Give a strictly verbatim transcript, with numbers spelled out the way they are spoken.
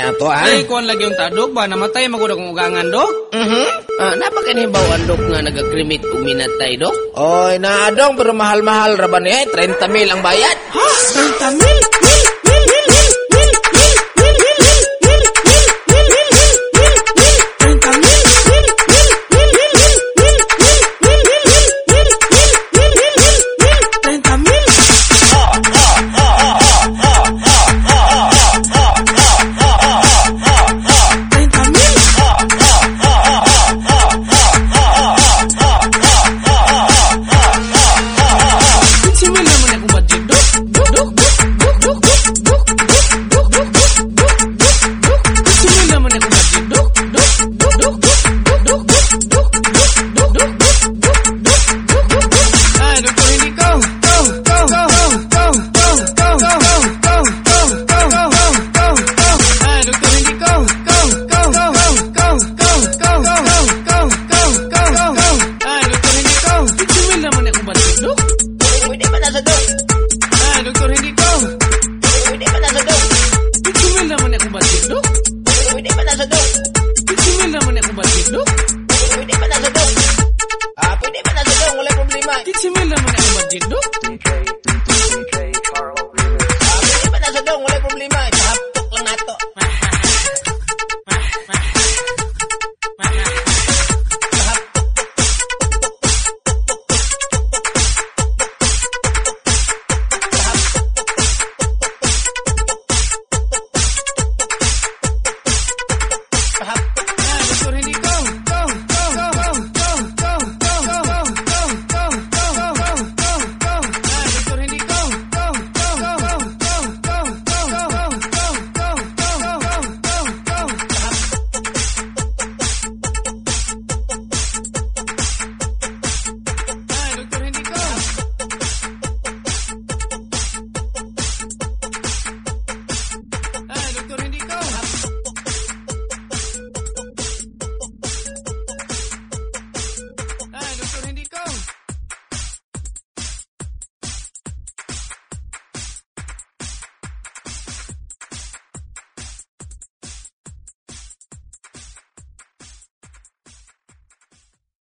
ato ah. Ay, kuan lagi yung tadok ba? Namatay magod akong ugangan, Dok? Mhm. Ah, napakinibawan dok nga nagagrimit og minatay dok. Oy, naadong pero mahal-mahal ra ba niya? thirty mil ang bayad. Ha? thirty mil? Pwede ba nasa dog? Pwede ba nasa dog? Pwede ba nasa dog?